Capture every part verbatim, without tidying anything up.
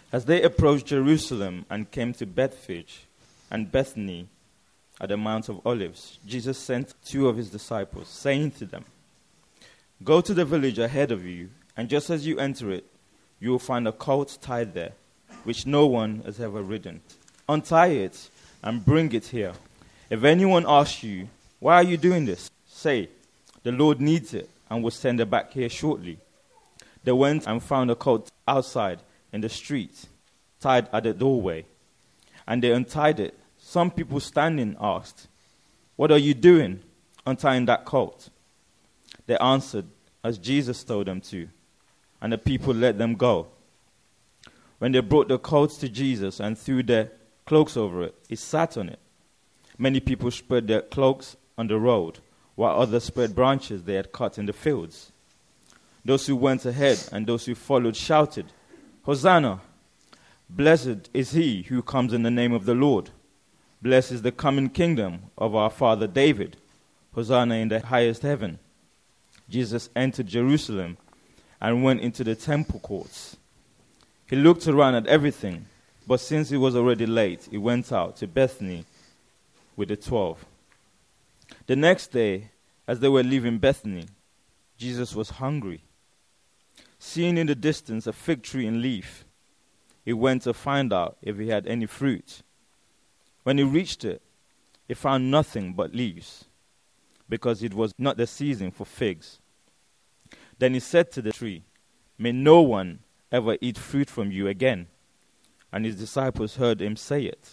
As they approached Jerusalem and came to Bethphage and Bethany at the Mount of Olives, Jesus sent two of his disciples, saying to them, "Go to the village ahead of you, and just as you enter it, you will find a colt tied there, which no one has ever ridden. Untie it and bring it here. If anyone asks you, 'Why are you doing this?' say, 'The Lord needs it, and will send it back here shortly.'" They went and found a colt outside in the street, tied at the doorway, and they untied it. Some people standing asked, "What are you doing, untying that colt?" They answered as Jesus told them to, and the people let them go. When they brought the colt to Jesus and threw their cloaks over it, he sat on it. Many people spread their cloaks on the road, while others spread branches they had cut in the fields. Those who went ahead and those who followed shouted, "Hosanna! Blessed is he who comes in the name of the Lord. Blessed is the coming kingdom of our father David. Hosanna in the highest heaven." Jesus entered Jerusalem and went into the temple courts. He looked around at everything, but since it was already late, he went out to Bethany with the twelve. The next day, as they were leaving Bethany, Jesus was hungry. Seeing in the distance a fig tree in leaf, he went to find out if he had any fruit. When he reached it, he found nothing but leaves, because it was not the season for figs. Then he said to the tree, "May no one ever eat fruit from you again." And his disciples heard him say it.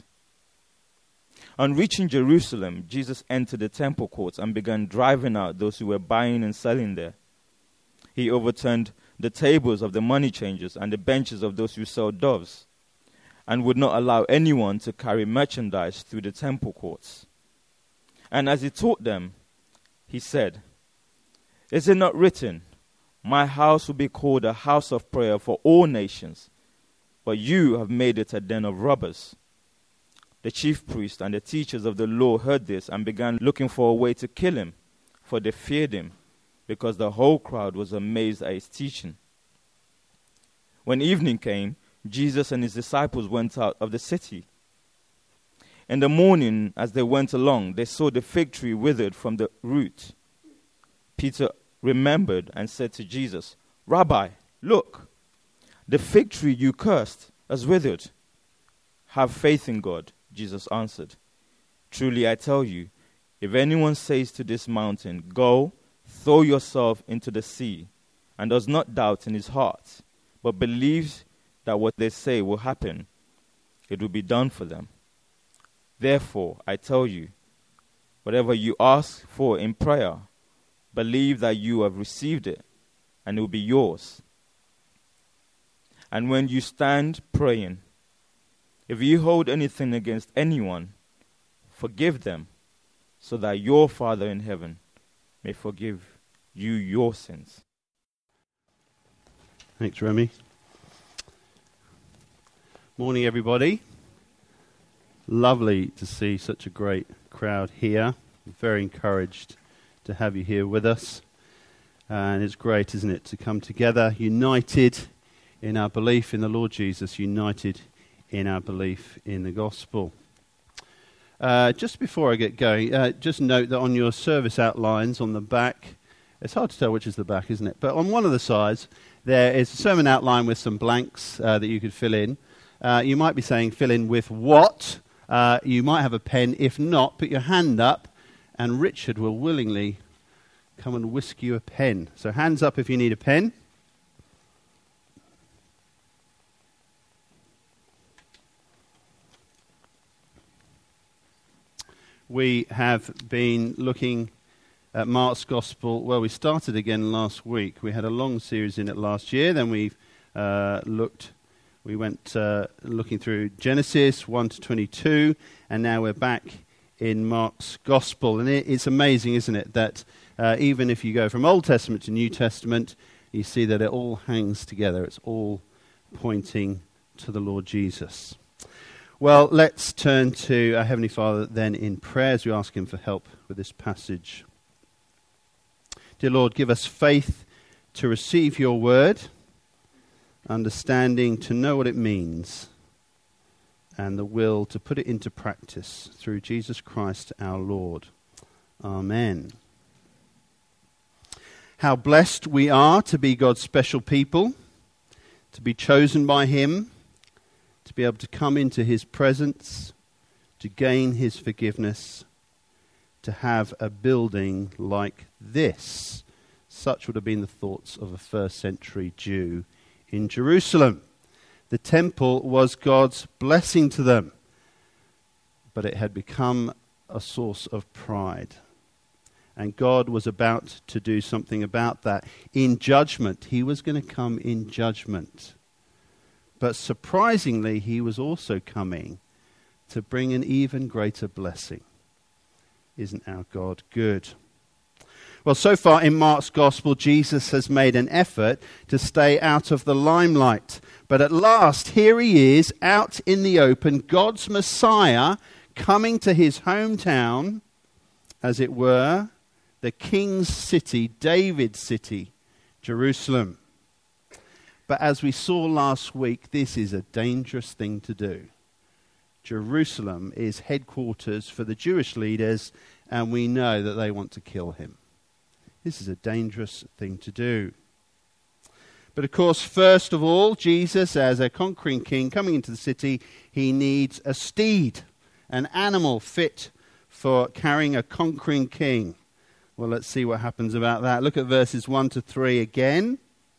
On reaching Jerusalem, Jesus entered the temple courts and began driving out those who were buying and selling there. He overturned the tables of the money changers and the benches of those who sold doves, and would not allow anyone to carry merchandise through the temple courts. And as he taught them, he said, "Is it not written, 'My house will be called a house of prayer for all nations,' but you have made it a den of robbers." The chief priests and the teachers of the law heard this and began looking for a way to kill him, for they feared him, because the whole crowd was amazed at his teaching. When evening came, Jesus and his disciples went out of the city. In the morning, as they went along, they saw the fig tree withered from the root. Peter remembered and said to Jesus, "Rabbi, look, the fig tree you cursed has withered." "Have faith in God," Jesus answered. "Truly I tell you, if anyone says to this mountain, 'Go, throw yourself into the sea,' and does not doubt in his heart, but believes that what they say will happen, it will be done for them. Therefore, I tell you, whatever you ask for in prayer, believe that you have received it, and it will be yours. And when you stand praying, if you hold anything against anyone, forgive them, so that your Father in heaven may forgive you your sins." Thanks, Remy. Morning, everybody. Lovely to see such a great crowd here. Very encouraged to have you here with us. And it's great, isn't it, to come together, united in our belief in the Lord Jesus, united in our belief in the gospel. Uh, just before I get going, uh, just note that on your service outlines on the back, it's hard to tell which is the back, isn't it? But on one of the sides, there is a sermon outline with some blanks uh, that you could fill in. Uh, you might be saying, fill in with what? Uh, you might have a pen. If not, put your hand up, and Richard will willingly come and whisk you a pen. So hands up if you need a pen. We have been looking at Mark's Gospel. Well, we started again last week. We had a long series in it last year. Then we uh, looked, we went uh, looking through Genesis one to twenty-two, and now we're back in Mark's Gospel. And it, it's amazing, isn't it, that uh, even if you go from Old Testament to New Testament, you see that it all hangs together. It's all pointing to the Lord Jesus. Well, let's turn to our Heavenly Father then in prayer as we ask him for help with this passage. Dear Lord, give us faith to receive your word. understanding to know what it means, and the will to put it into practice through Jesus Christ our Lord. Amen. How blessed we are to be God's special people, to be chosen by him, to be able to come into his presence, to gain his forgiveness, to have a building like this. Such would have been the thoughts of a first century Jew in Jerusalem. The temple was God's blessing to them, but it had become a source of pride. And God was about to do something about that. In judgment, he was going to come in judgment. But surprisingly, he was also coming to bring an even greater blessing. Isn't our God good? Well, so far in Mark's Gospel, Jesus has made an effort to stay out of the limelight. But at last, here he is, out in the open, God's Messiah, coming to his hometown, as it were, the king's city, David's city, Jerusalem. But as we saw last week, this is a dangerous thing to do. Jerusalem is headquarters for the Jewish leaders, and we know that they want to kill him. This is a dangerous thing to do. But of course, first of all, Jesus, as a conquering king coming into the city, he needs a steed, an animal fit for carrying a conquering king. Well, let's see what happens about that. Look at verses one to three again.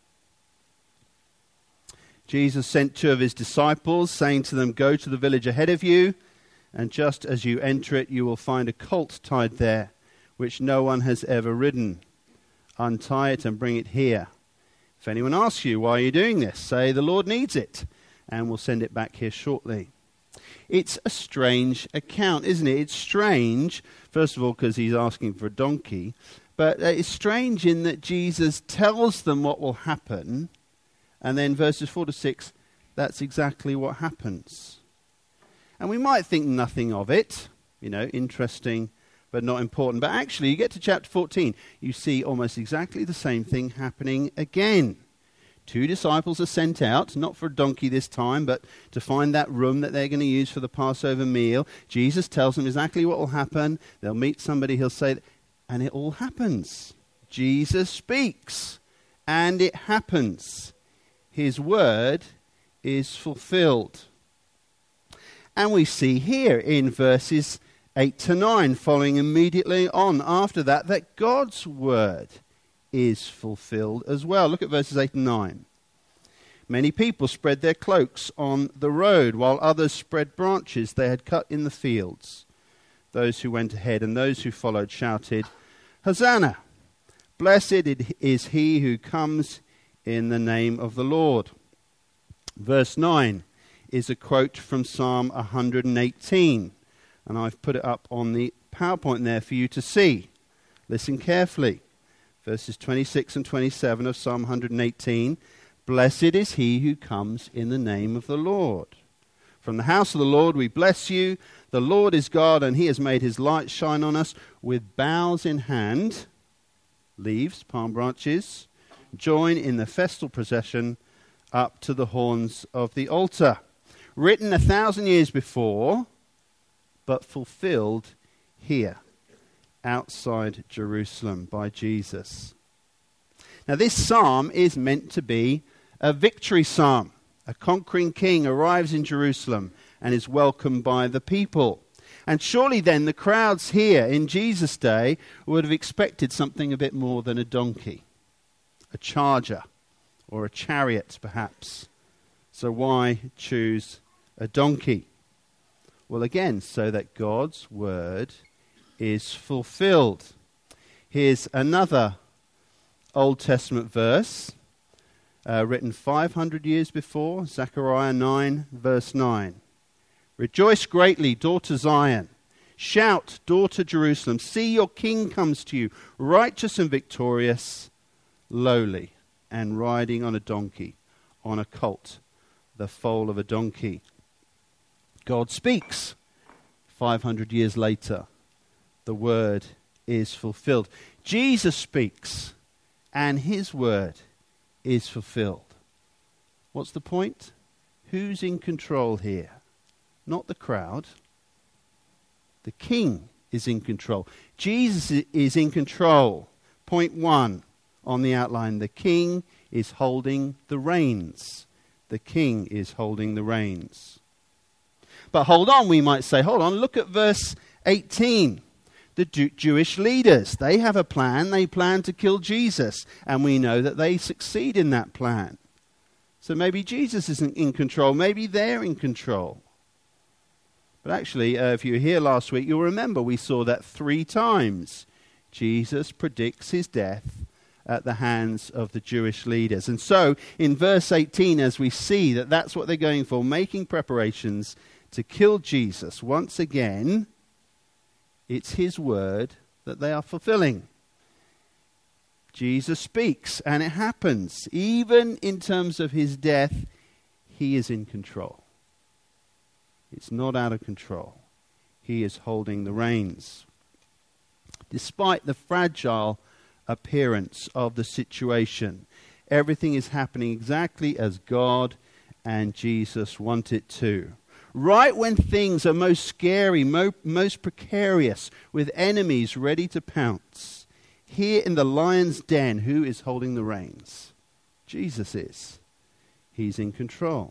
Jesus sent two of his disciples, saying to them, "Go to the village ahead of you, and just as you enter it, you will find a colt tied there, which no one has ever ridden. Untie it and bring it here. If anyone asks you, why are you doing this? Say, the Lord needs it, and we'll send it back here shortly." It's a strange account, isn't it? It's strange, first of all, because he's asking for a donkey. But it's strange in that Jesus tells them what will happen. And then verses four to six, that's exactly what happens. And we might think nothing of it, you know, interesting, but not important. But actually, you get to chapter fourteen, you see almost exactly the same thing happening again. Two disciples are sent out, not for a donkey this time, but to find that room that they're going to use for the Passover meal. Jesus tells them exactly what will happen. They'll meet somebody, he'll say, and it all happens. Jesus speaks, and it happens. His word is fulfilled. And we see here in verses eight to nine, following immediately on after that, that God's word is fulfilled as well. Look at verses eight and nine. Many people spread their cloaks on the road, while others spread branches they had cut in the fields. Those who went ahead and those who followed shouted, "Hosanna! Blessed is he who comes in the name of the Lord." Verse nine is a quote from Psalm one hundred eighteen, and I've put it up on the PowerPoint there for you to see. Listen carefully. Verses twenty-six and twenty-seven of Psalm one hundred eighteen. "Blessed is he who comes in the name of the Lord. From the house of the Lord we bless you. The Lord is God, and he has made his light shine on us." With boughs in hand, leaves, palm branches, join in the festal procession up to the horns of the altar. Written a thousand years before, but fulfilled here, outside Jerusalem by Jesus. Now this psalm is meant to be a victory psalm. A conquering king arrives in Jerusalem and is welcomed by the people. And surely then the crowds here in Jesus' day would have expected something a bit more than a donkey, a charger, or a chariot perhaps. So why choose a donkey? Well, again, so that God's word is fulfilled. Here's another Old Testament verse uh, written five hundred years before, Zechariah nine, verse nine. "Rejoice greatly, daughter Zion. Shout, daughter Jerusalem. See, your king comes to you, righteous and victorious, lowly, and riding on a donkey, on a colt, the foal of a donkey." God speaks. five hundred years later, the word is fulfilled. Jesus speaks, and his word is fulfilled. What's the point? Who's in control here? Not the crowd. The king is in control. Jesus is in control. Point one on the outline. The king is holding the reins. The king is holding the reins. But hold on, we might say, hold on, look at verse eighteen. The Jew- Jewish leaders, they have a plan. They plan to kill Jesus. And we know that they succeed in that plan. So maybe Jesus isn't in control. Maybe they're in control. But actually, uh, if you were here last week, you'll remember we saw that three times. Jesus predicts his death at the hands of the Jewish leaders. And so, in verse eighteen, as we see that that's what they're going for, making preparations to kill Jesus, once again, it's his word that they are fulfilling. Jesus speaks, and it happens. Even in terms of his death, he is in control. It's not out of control. He is holding the reins. Despite the fragile appearance of the situation, everything is happening exactly as God and Jesus want it to. Right when things are most scary, mo- most precarious, with enemies ready to pounce, here in the lion's den, who is holding the reins? Jesus is. He's in control.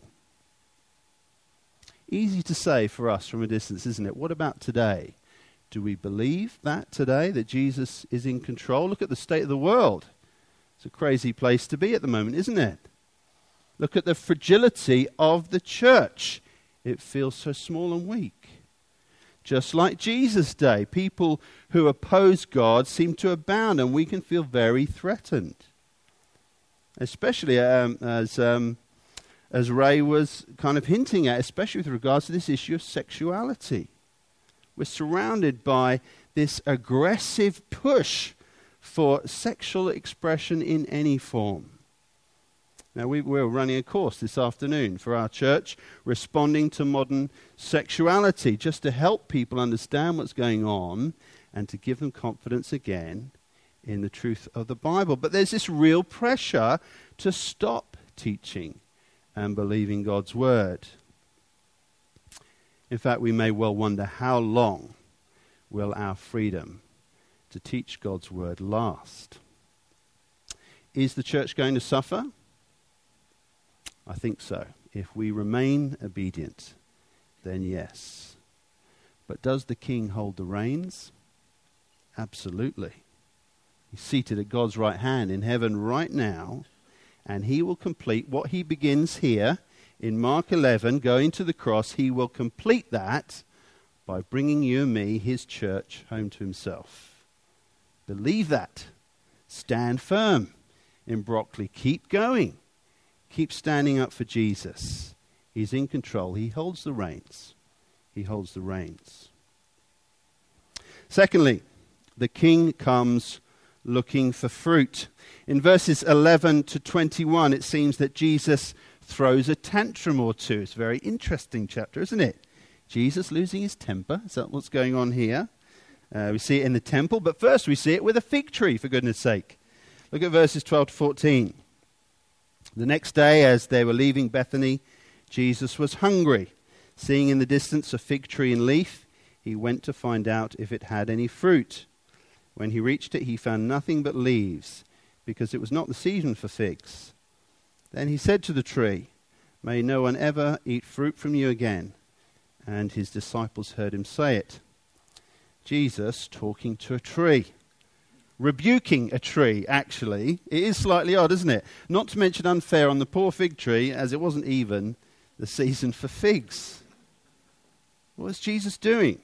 Easy to say for us from a distance, isn't it? What about today? Do we believe that today, that Jesus is in control? Look at the state of the world. It's a crazy place to be at the moment, isn't it? Look at the fragility of the church. It feels so small and weak. Just like Jesus' day, people who oppose God seem to abound, and we can feel very threatened. Especially um, as um, as Ray was kind of hinting at, especially with regards to this issue of sexuality. We're surrounded by this aggressive push for sexual expression in any form. Now, we, we're running a course this afternoon for our church, responding to modern sexuality, just to help people understand what's going on and to give them confidence again in the truth of the Bible. But there's this real pressure to stop teaching and believing God's word. In fact, we may well wonder, how long will our freedom to teach God's word last? Is the church going to suffer? I think so. If we remain obedient, then yes. But does the king hold the reins? Absolutely. He's seated at God's right hand in heaven right now, and he will complete what he begins here in Mark eleven, going to the cross. He will complete that by bringing you and me, his church, home to himself. Believe that. Stand firm in Brockley. Keep going. Keep standing up for Jesus. He's in control. He holds the reins. He holds the reins. Secondly, the king comes looking for fruit. In verses eleven to twenty-one, it seems that Jesus throws a tantrum or two. It's a very interesting chapter, isn't it? Jesus losing his temper. Is that what's going on here? Uh, we see it in the temple, but first we see it with a fig tree, for goodness sake. Look at verses twelve to fourteen. The next day, as they were leaving Bethany, Jesus was hungry. Seeing in the distance a fig tree in leaf, he went to find out if it had any fruit. When he reached it, he found nothing but leaves, because it was not the season for figs. Then he said to the tree, "May no one ever eat fruit from you again." And his disciples heard him say it. Jesus talking to a tree. Rebuking a tree, actually. It is slightly odd, isn't it? Not to mention unfair on the poor fig tree, as it wasn't even the season for figs. What is Jesus doing?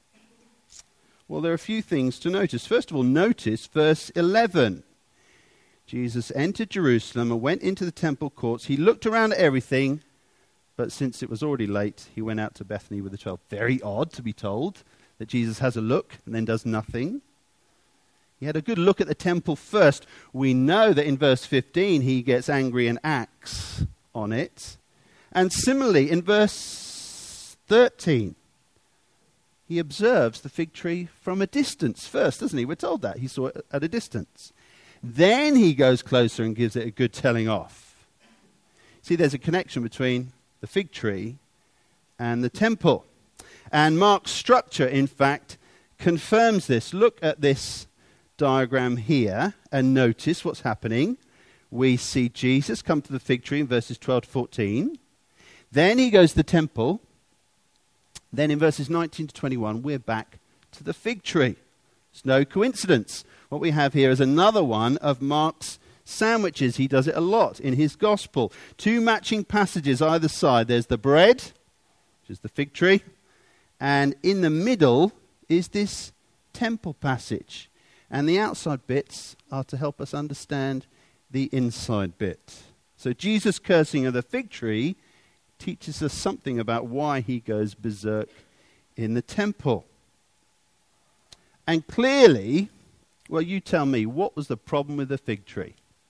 Well, there are a few things to notice. First of all, notice verse eleven. Jesus entered Jerusalem and went into the temple courts. He looked around at everything, but since it was already late, he went out to Bethany with the twelve. Very odd to be told that Jesus has a look and then does nothing. He had a good look at the temple first. We know that in verse fifteen he gets angry and acts on it. And similarly, in verse thirteen, he observes the fig tree from a distance first, doesn't he? We're told that. He saw it at a distance. Then he goes closer and gives it a good telling off. See, there's a connection between the fig tree and the temple. And Mark's structure, in fact, confirms this. Look at this diagram here and notice what's happening. We see Jesus come to the fig tree in verses twelve to fourteen. Then he goes to the temple. Then in verses nineteen to twenty-one, we're back to the fig tree. It's no coincidence. What we have here is another one of Mark's sandwiches. He does it a lot in his gospel. Two matching passages either side. There's the bread, which is the fig tree, and in the middle is this temple passage. And the outside bits are to help us understand the inside bit. So Jesus' cursing of the fig tree teaches us something about why he goes berserk in the temple. And clearly, well, you tell me, what was the problem with the fig tree?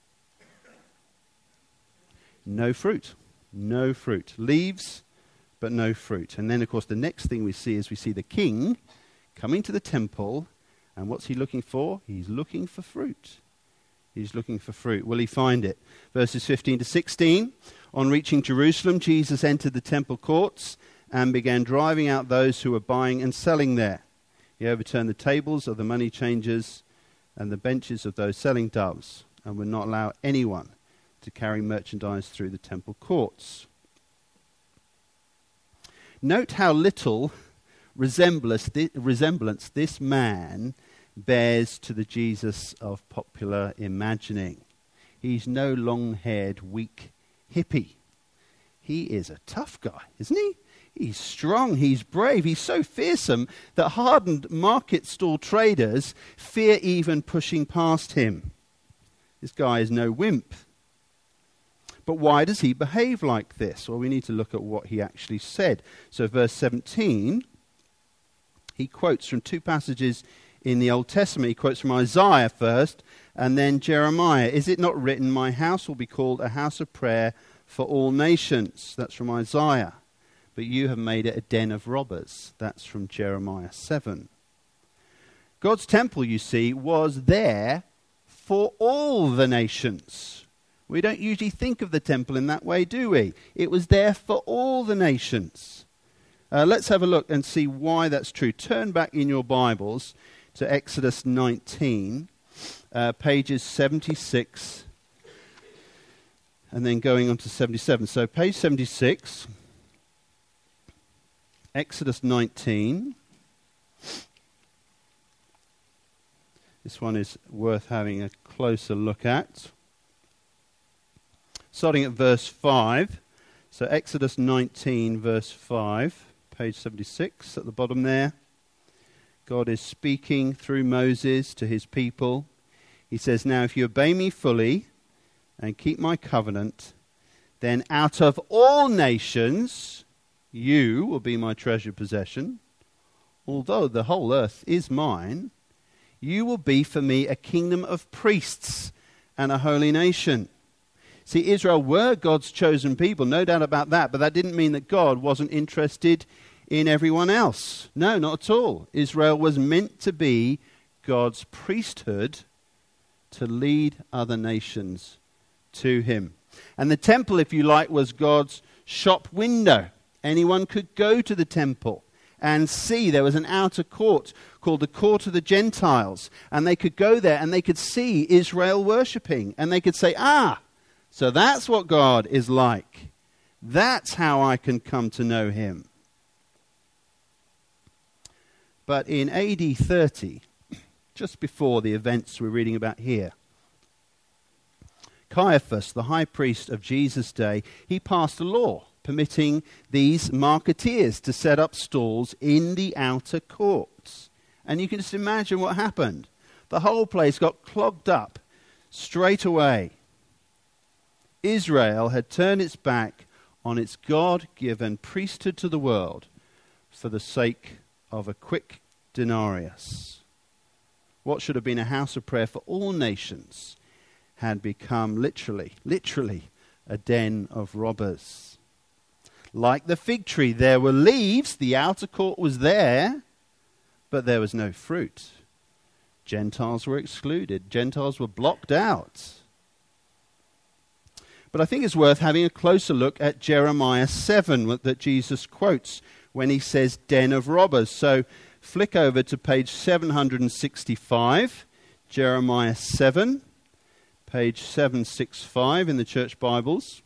No fruit. No fruit. Leaves, but no fruit. And then, of course, the next thing we see is we see the king coming to the temple. And what's he looking for? He's looking for fruit. He's looking for fruit. Will he find it? Verses fifteen to sixteen. On reaching Jerusalem, Jesus entered the temple courts and began driving out those who were buying and selling there. He overturned the tables of the money changers and the benches of those selling doves, and would not allow anyone to carry merchandise through the temple courts. Note how little resemblance resemblance this man bears to the Jesus of popular imagining. He's no long-haired, weak hippie. He is a tough guy, isn't he? He's strong, he's brave, he's so fearsome that hardened market stall traders fear even pushing past him. This guy is no wimp. But why does he behave like this? Well, we need to look at what he actually said. So verse seventeen, he quotes from two passages in the Old Testament. He quotes from Isaiah first, and then Jeremiah. Is it not written, my house will be called a house of prayer for all nations? That's from Isaiah. But you have made it a den of robbers. That's from Jeremiah seven. God's temple, you see, was there for all the nations. We don't usually think of the temple in that way, do we? It was there for all the nations. Uh, let's have a look and see why that's true. Turn back in your Bibles to Exodus nineteen, uh, pages seventy-six, and then going on to seventy-seven. So page seventy-six, Exodus nineteen. This one is worth having a closer look at. Starting at verse five. So Exodus nineteen, verse five, page seventy-six at the bottom there. God is speaking through Moses to his people. He says, now if you obey me fully and keep my covenant, then out of all nations you will be my treasured possession. Although the whole earth is mine, you will be for me a kingdom of priests and a holy nation. See, Israel were God's chosen people, no doubt about that, but that didn't mean that God wasn't interested in everyone else. No, not at all. Israel was meant to be God's priesthood to lead other nations to him. And the temple, if you like, was God's shop window. Anyone could go to the temple and see. There was an outer court called the Court of the Gentiles, and they could go there and they could see Israel worshipping, and they could say, ah, so that's what God is like. That's how I can come to know him. But in A D thirty, just before the events we're reading about here, Caiaphas, the high priest of Jesus' day, he passed a law permitting these marketeers to set up stalls in the outer courts. And you can just imagine what happened. The whole place got clogged up straight away. Israel had turned its back on its God-given priesthood to the world for the sake of a quick denarius. What should have been a house of prayer for all nations had become literally, literally a den of robbers. Like the fig tree, there were leaves, the outer court was there, but there was no fruit. Gentiles were excluded. Gentiles were blocked out. But I think it's worth having a closer look at Jeremiah seven that Jesus quotes when he says den of robbers. So flick over to page seven sixty-five, Jeremiah seven, page seven sixty-five in the church Bibles.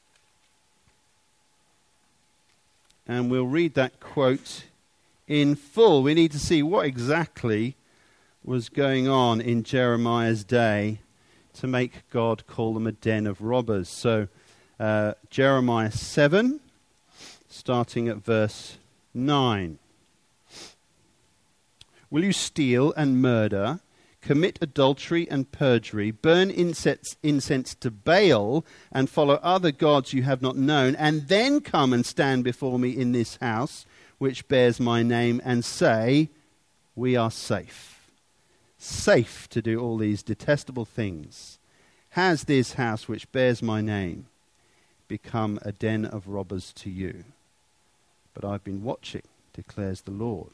And we'll read that quote in full. We need to see what exactly was going on in Jeremiah's day to make God call them a den of robbers. So uh, Jeremiah seven, starting at verse nine. Will you steal and murder, commit adultery and perjury, burn incense, incense to Baal, and follow other gods you have not known, and then come and stand before me in this house, which bears my name, and say, we are safe. Safe to do all these detestable things. Has this house, which bears my name, become a den of robbers to you? But I've been watching, declares the Lord.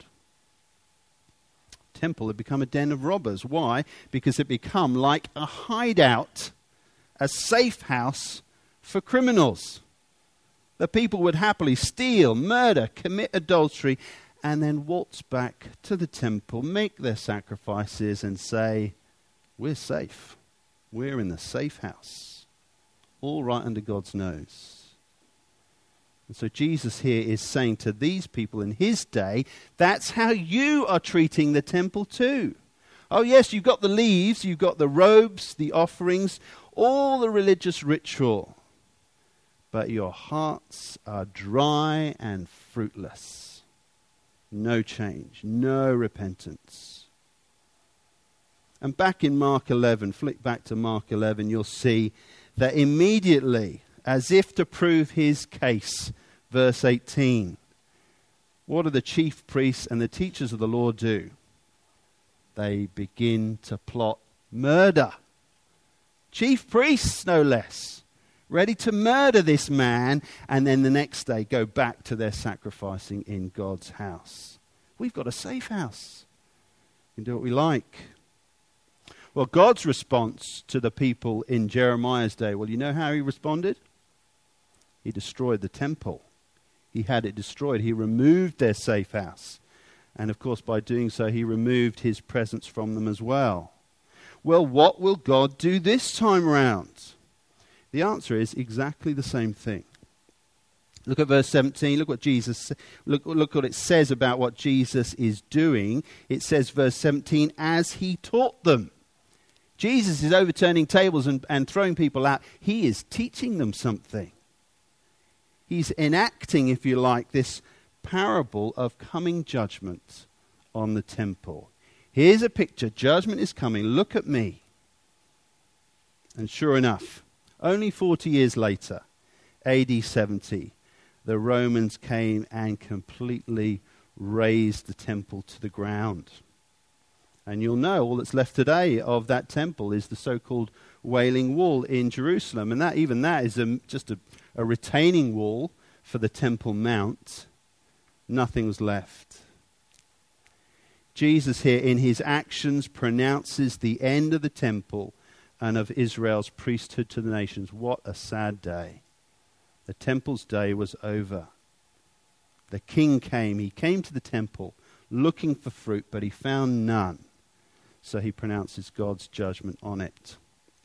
Temple had become a den of robbers. Why? Because it become like a hideout, a safe house for criminals. The people would happily steal, murder, commit adultery, and then waltz back to the temple, make their sacrifices, and say, we're safe. We're in the safe house. All right under God's nose. And so Jesus here is saying to these people in his day, that's how you are treating the temple too. Oh yes, you've got the leaves, you've got the robes, the offerings, all the religious ritual. But your hearts are dry and fruitless. No change, no repentance. And back in Mark eleven, flick back to Mark eleven, you'll see that immediately, as if to prove his case, verse eighteen, what do the chief priests and the teachers of the law do? They begin to plot murder. Chief priests, no less, ready to murder this man, and then the next day go back to their sacrificing in God's house. We've got a safe house. We can do what we like. Well, God's response to the people in Jeremiah's day, well, you know how he responded? He destroyed the temple. He had it destroyed. He removed their safe house. And of course, by doing so, he removed his presence from them as well. Well, what will God do this time round? The answer is exactly the same thing. Look at verse seventeen. Look what Jesus, look, look what it says about what Jesus is doing. It says, verse seventeen, as he taught them. Jesus is overturning tables and, and throwing people out. He is teaching them something. He's enacting, if you like, this parable of coming judgment on the temple. Here's a picture. Judgment is coming. Look at me. And sure enough, only forty years later, A D seventy, the Romans came and completely razed the temple to the ground. And you'll know all that's left today of that temple is the so-called Wailing Wall in Jerusalem. And that even that is a, just a, a retaining wall for the Temple Mount. Nothing was left. Jesus here in his actions pronounces the end of the temple and of Israel's priesthood to the nations. What a sad day. The temple's day was over. The king came. He came to the temple looking for fruit, but he found none. So he pronounces God's judgment on it.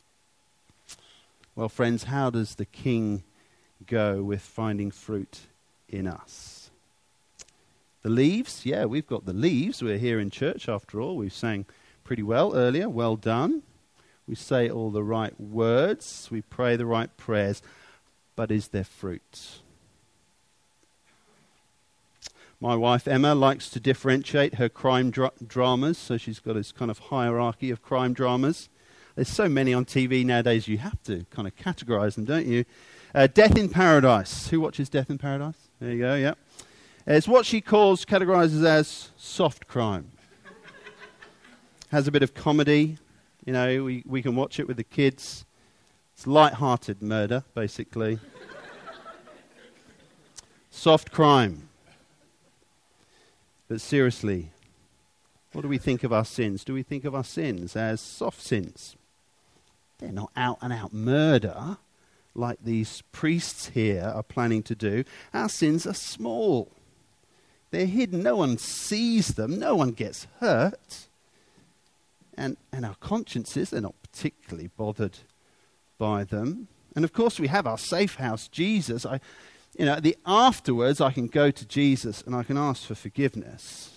Well, friends, how does the king go with finding fruit in us? The leaves, yeah, we've got the leaves. We're here in church after all. We sang pretty well earlier. Well done. We say all the right words. We pray the right prayers. But is there fruit? My wife Emma likes to differentiate her crime dra- dramas, so she's got this kind of hierarchy of crime dramas. There's so many on T V nowadays, you have to kind of categorize them, don't you? Uh, Death in Paradise. Who watches Death in Paradise? There you go, yeah. It's what she calls, categorizes as soft crime. Has a bit of comedy. You know, we, we can watch it with the kids. It's light-hearted murder, basically. Soft crime. But seriously, what do we think of our sins? Do we think of our sins as soft sins? They're not out-and-out murder. like these priests here are planning to do. Our sins are small. They're hidden. No one sees them. No one gets hurt. And, and our consciences, they're not particularly bothered by them. And of course we have our safe house, Jesus. I, you know, the afterwards I can go to Jesus and I can ask for forgiveness.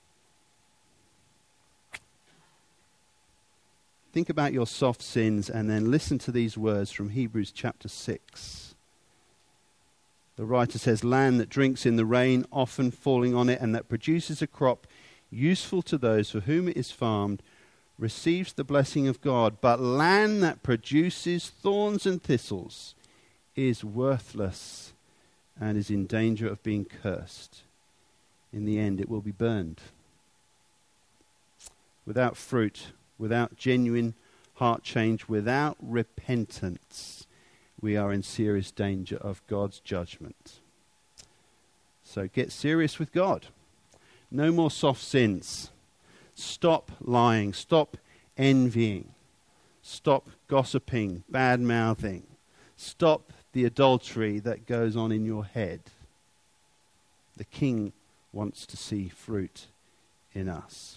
Think about your soft sins and then listen to these words from Hebrews chapter six. The writer says, land that drinks in the rain, often falling on it, and that produces a crop useful to those for whom it is farmed, receives the blessing of God. But land that produces thorns and thistles is worthless and is in danger of being cursed. In the end, it will be burned. Without fruit, without genuine heart change, without repentance, we are in serious danger of God's judgment. So get serious with God. No more soft sins. Stop lying. Stop envying. Stop gossiping, bad-mouthing. Stop the adultery that goes on in your head. The King wants to see fruit in us.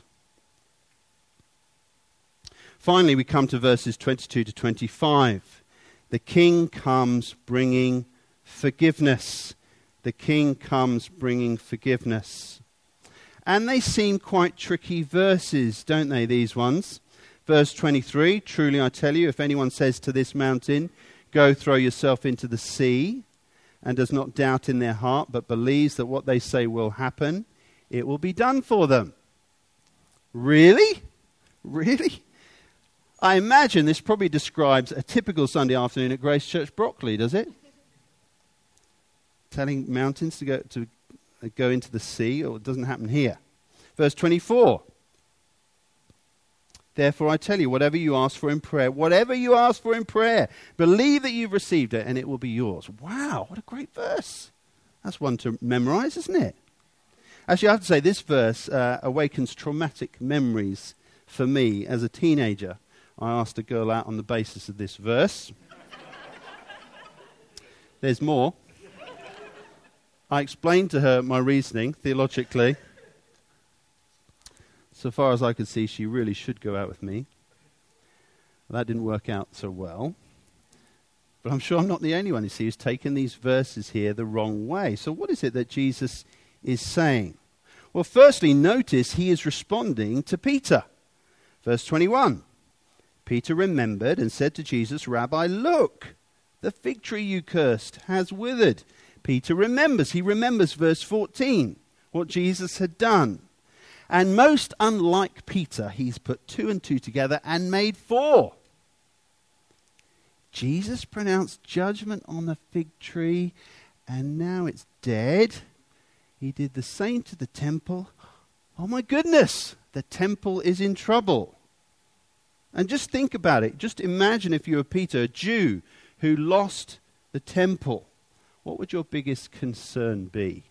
Finally, we come to verses twenty-two to twenty-five. The King comes bringing forgiveness. The King comes bringing forgiveness. And they seem quite tricky verses, don't they, these ones? Verse twenty-three, truly I tell you, if anyone says to this mountain, go throw yourself into the sea, and does not doubt in their heart, but believes that what they say will happen, it will be done for them. Really? Really? I imagine this probably describes a typical Sunday afternoon at Grace Church Brockley, does it? Telling mountains to go to uh, go into the sea, or it doesn't happen here. Verse twenty-four. Therefore I tell you, whatever you ask for in prayer, whatever you ask for in prayer, believe that you've received it and it will be yours. Wow, what a great verse. That's one to memorize, isn't it? Actually, I have to say, this verse uh, awakens traumatic memories for me as a teenager. I asked a girl out on the basis of this verse. There's more. I explained to her my reasoning theologically. So far as I could see, she really should go out with me. Well, that didn't work out so well. But I'm sure I'm not the only one, you see, who's taken these verses here the wrong way. So what is it that Jesus is saying? Well, firstly, notice he is responding to Peter. Verse twenty-one. Peter remembered and said to Jesus, Rabbi, look, the fig tree you cursed has withered. Peter remembers. He remembers verse fourteen, what Jesus had done. And most unlike Peter, he's put two and two together and made four. Jesus pronounced judgment on the fig tree, and now it's dead. He did the same to the temple. Oh my goodness, the temple is in trouble. And just think about it. Just imagine if you were Peter, a Jew who lost the temple. What would your biggest concern be?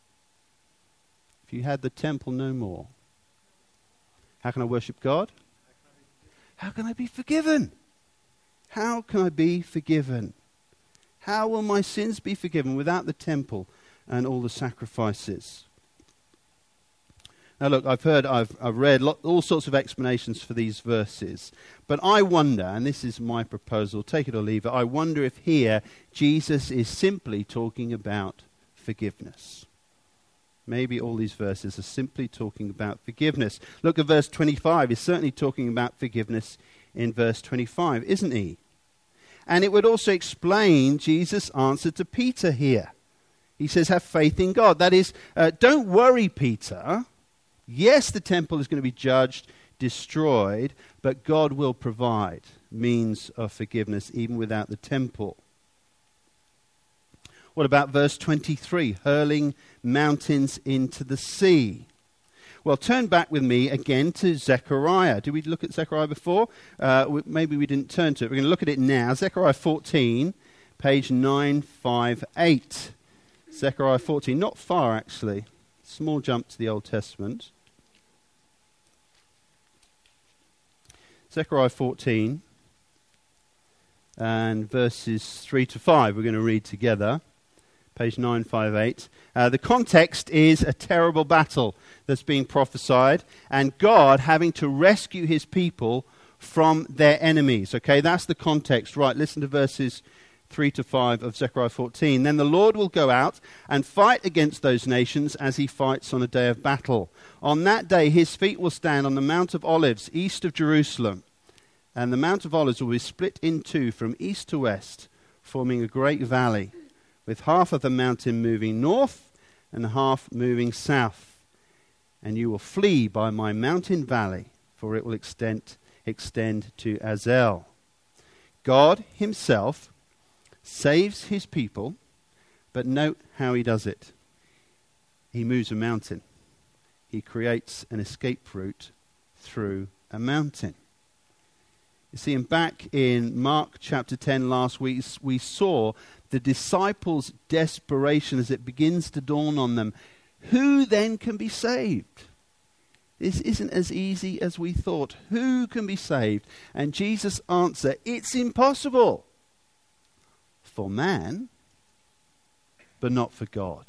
If you had the temple no more. How can I worship God? How can I be forgiven? How can I be forgiven? How will my sins be forgiven without the temple and all the sacrifices? Now look, I've heard, I've, I've read lo- all sorts of explanations for these verses. But I wonder, and this is my proposal, take it or leave it, I wonder if here Jesus is simply talking about forgiveness. Maybe all these verses are simply talking about forgiveness. Look at verse twenty-five. He's certainly talking about forgiveness in verse twenty-five, isn't he? And it would also explain Jesus' answer to Peter here. He says, have faith in God. That is, uh, don't worry, Peter. Yes, the temple is going to be judged, destroyed, but God will provide means of forgiveness even without the temple. What about verse twenty-three, hurling mountains into the sea? Well, turn back with me again to Zechariah. Did we look at Zechariah before? Uh, we, maybe we didn't turn to it. We're going to look at it now. Zechariah fourteen, page nine fifty-eight. Zechariah fourteen, not far actually. Small jump to the Old Testament. Zechariah fourteen. and verses three to five we're going to read together. Page nine fifty-eight. Uh, the context is a terrible battle that's being prophesied, and God having to rescue his people from their enemies. Okay, that's the context. Right, listen to verses three to five of Zechariah fourteen. Then the Lord will go out and fight against those nations as he fights on a day of battle. On that day his feet will stand on the Mount of Olives east of Jerusalem, and the Mount of Olives will be split in two from east to west, forming a great valley, with half of the mountain moving north and half moving south. And you will flee by my mountain valley, for it will extend, extend to Azel. God himself saves his people, but note how he does it. He moves a mountain. He creates an escape route through a mountain. You see, and back in Mark chapter ten last week, we saw the disciples' desperation as it begins to dawn on them. Who then can be saved? This isn't as easy as we thought. Who can be saved? And Jesus' answer, it's impossible for man, but not for God.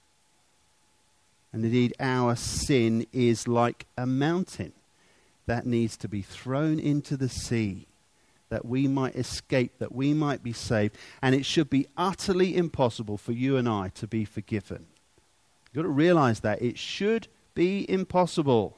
And indeed, our sin is like a mountain that needs to be thrown into the sea, that we might escape, that we might be saved. And it should be utterly impossible for you and I to be forgiven. You've got to realize that. It should be impossible.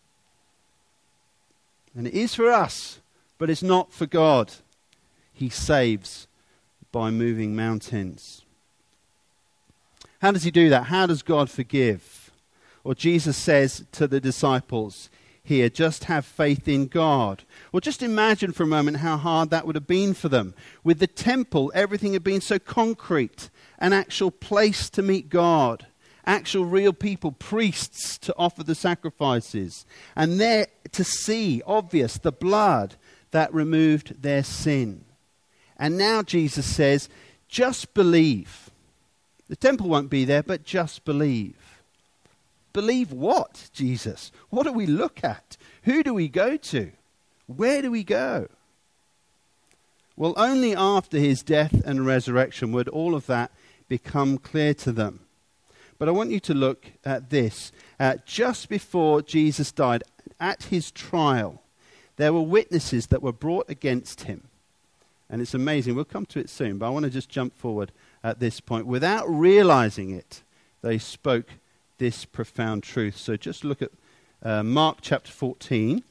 And it is for us, but it's not for God. He saves by moving mountains. How does he do that? How does God forgive? Well, Jesus says to the disciples here, just have faith in God. Well, just imagine for a moment how hard that would have been for them. With the temple, everything had been so concrete, an actual place to meet God, actual real people, priests to offer the sacrifices, and there to see, obvious, the blood that removed their sin. And now Jesus says, just believe. The temple won't be there, but just believe. Believe what, Jesus? What do we look at? Who do we go to? Where do we go? Well, only after his death and resurrection would all of that become clear to them. But I want you to look at this. Uh, just before Jesus died, at his trial, there were witnesses that were brought against him. And it's amazing. We'll come to it soon, but I want to just jump forward at this point. Without realizing it, they spoke this profound truth. So just look at uh, Mark chapter fourteen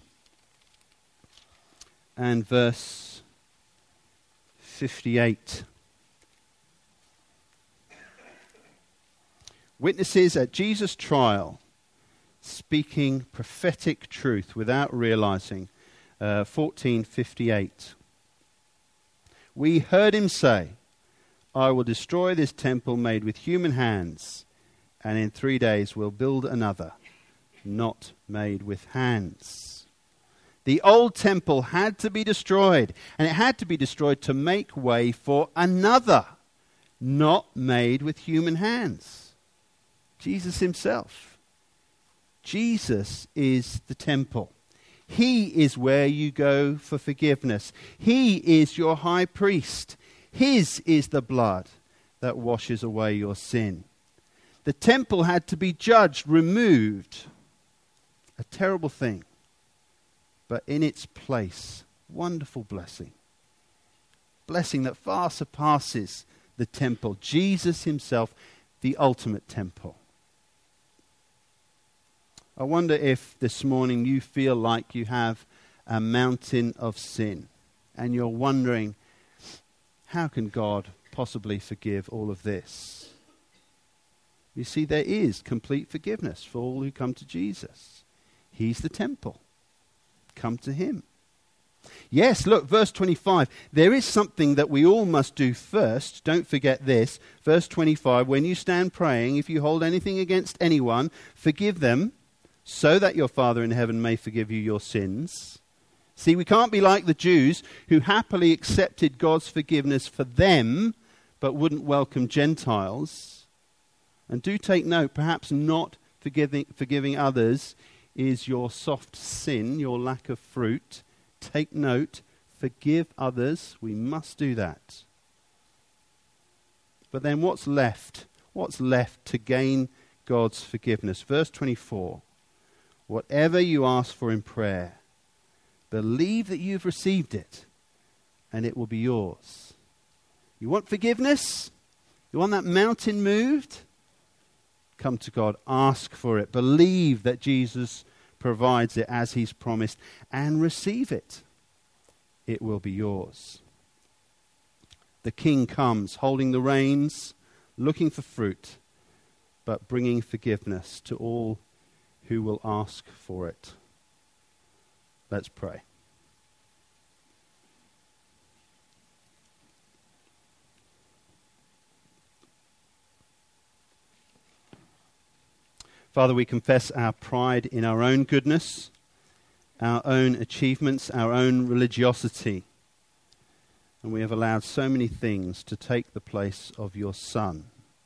and verse fifty-eight. Witnesses at Jesus' trial speaking prophetic truth without realizing. Uh, fourteen fifty-eight. We heard him say, I will destroy this temple made with human hands, and in three days will build another, not made with hands. The old temple had to be destroyed, and it had to be destroyed to make way for another, not made with human hands. Jesus himself. Jesus is the temple. He is where you go for forgiveness. He is your high priest. His is the blood that washes away your sin. The temple had to be judged, removed. A terrible thing. But in its place, wonderful blessing. Blessing that far surpasses the temple. Jesus himself, the ultimate temple. I wonder if this morning you feel like you have a mountain of sin and you're wondering, how can God possibly forgive all of this? You see, there is complete forgiveness for all who come to Jesus. He's the temple. Come to him. Yes, look, verse twenty-five. There is something that we all must do first. Don't forget this. Verse twenty-five, when you stand praying, if you hold anything against anyone, forgive them, so that your Father in heaven may forgive you your sins. See, we can't be like the Jews who happily accepted God's forgiveness for them, but wouldn't welcome Gentiles. And do take note, perhaps not forgiving, forgiving others is your soft sin, your lack of fruit. Take note, forgive others. We must do that. But then what's left? What's left to gain God's forgiveness? Verse twenty-four. Whatever you ask for in prayer, believe that you've received it, and it will be yours. You want forgiveness? You want that mountain moved? Come to God, ask for it, believe that Jesus provides it as he's promised, and receive it. It will be yours. The King comes, holding the reins, looking for fruit, but bringing forgiveness to all who will ask for it. Let's pray. Father, we confess our pride in our own goodness, our own achievements, our own religiosity. And we have allowed so many things to take the place of your Son.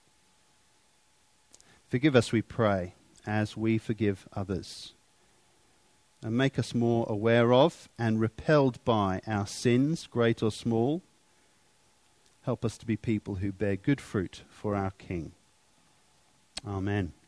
Forgive us, we pray, as we forgive others. And make us more aware of and repelled by our sins, great or small. Help us to be people who bear good fruit for our King. Amen.